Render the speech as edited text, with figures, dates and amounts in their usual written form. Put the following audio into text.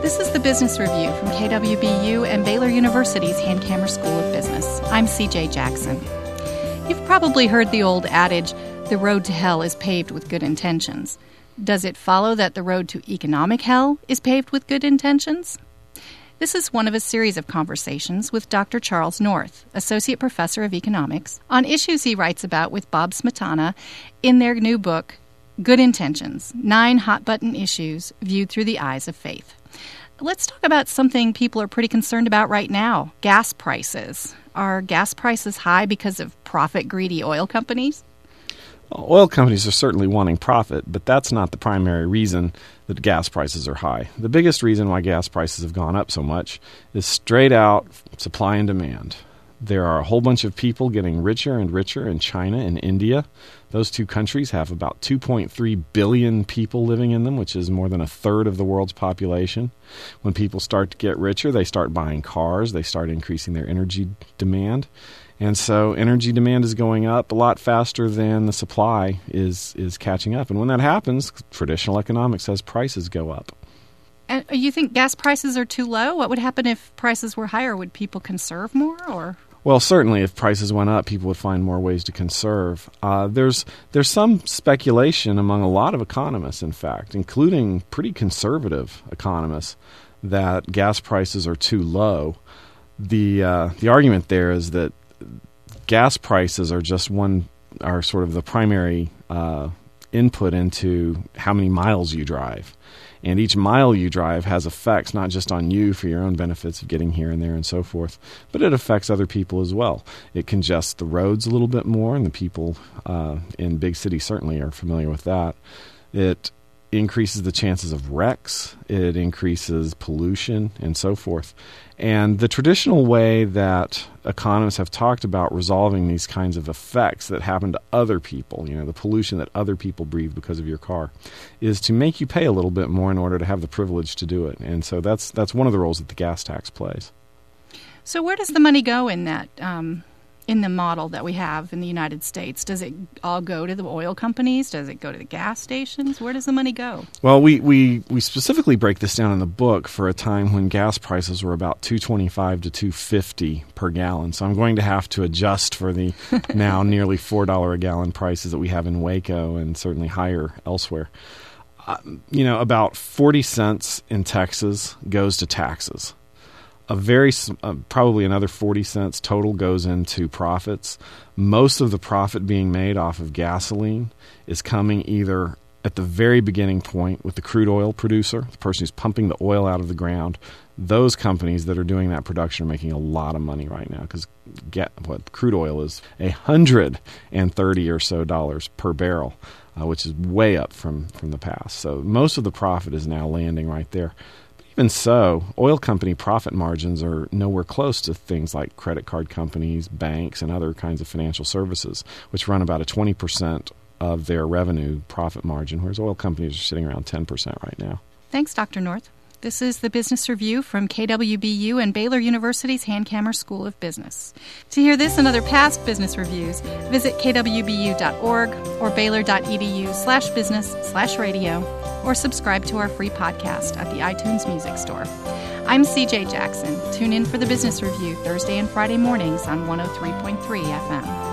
This is the Business Review from KWBU and Baylor University's Hankamer School of Business. I'm CJ Jackson. You've probably heard the old adage, the road to hell is paved with good intentions. Does it follow that the road to economic hell is paved with good intentions? This is one of a series of conversations with Dr. Charles North, Associate Professor of Economics, on issues he writes about with Bob Smietana in their new book, Good Intentions, 9 Hot-Button Issues Viewed Through the Eyes of Faith. Let's talk about something people are pretty concerned about right now, gas prices. Are gas prices high because of profit-greedy oil companies? Well, oil companies are certainly wanting profit, but that's not the primary reason that gas prices are high. The biggest reason why gas prices have gone up so much is straight out supply and demand. There are a whole bunch of people getting richer and richer in China and India. Those two countries have about 2.3 billion people living in them, which is more than a third of the world's population. When people start to get richer, they start buying cars, they start increasing their energy demand. And so energy demand is going up a lot faster than the supply is catching up. And when that happens, traditional economics says prices go up. And you think gas prices are too low? What would happen if prices were higher? Would people conserve more, or? Well, certainly if prices went up, people would find more ways to conserve. There's some speculation among a lot of economists, in fact, including pretty conservative economists, that gas prices are too low. The argument there is that gas prices are sort of the primary input into how many miles you drive. And each mile you drive has effects not just on you for your own benefits of getting here and there and so forth, but it affects other people as well. It congests the roads a little bit more, and the people in big cities certainly are familiar with that. It increases the chances of wrecks. It increases pollution and so forth. And the traditional way that economists have talked about resolving these kinds of effects that happen to other people, the pollution that other people breathe because of your car, is to make you pay a little bit more in order to have the privilege to do it. And so that's one of the roles that the gas tax plays. So where does the money go in that, in the model that we have in the United States? Does it all go to the oil companies? Does it go to the gas stations? Where does the money go? Well, we specifically break this down in the book for a time when gas prices were about $2.25 to $2.50 per gallon. So I'm going to have to adjust for the now nearly $4 a gallon prices that we have in Waco and certainly higher elsewhere. About 40 cents in Texas goes to taxes. Probably another 40 cents total goes into profits. Most of the profit being made off of gasoline is coming either at the very beginning point with the crude oil producer, the person who's pumping the oil out of the ground. Those companies that are doing that production are making a lot of money right now because crude oil is $130 or so per barrel, which is way up from the past. So most of the profit is now landing right there. Even so, oil company profit margins are nowhere close to things like credit card companies, banks, and other kinds of financial services, which run about a 20% of their revenue profit margin, whereas oil companies are sitting around 10% right now. Thanks, Dr. North. This is the Business Review from KWBU and Baylor University's Hankamer School of Business. To hear this and other past business reviews, visit kwbu.org or baylor.edu/business/radio, or subscribe to our free podcast at the iTunes Music Store. I'm CJ Jackson. Tune in for the Business Review Thursday and Friday mornings on 103.3 FM.